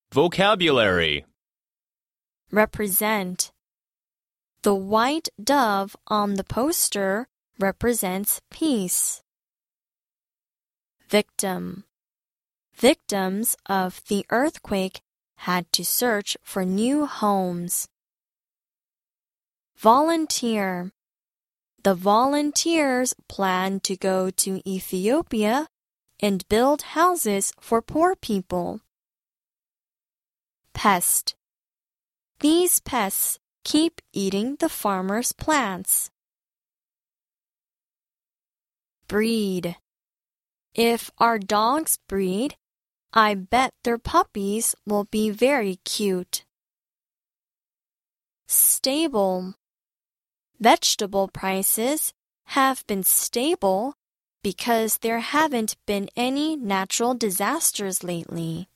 Vocabulary. Represent. The white dove on the poster represents peace. Victim. Victims of the earthquake had to search for new homes. Volunteer. The volunteers plan to go to Ethiopia and build houses for poor people. Pest. These pests keep eating the farmer's plants. Breed. If our dogs breed, I bet their puppies will be very cute. Stable. Vegetable prices have been stable because there haven't been any natural disasters lately.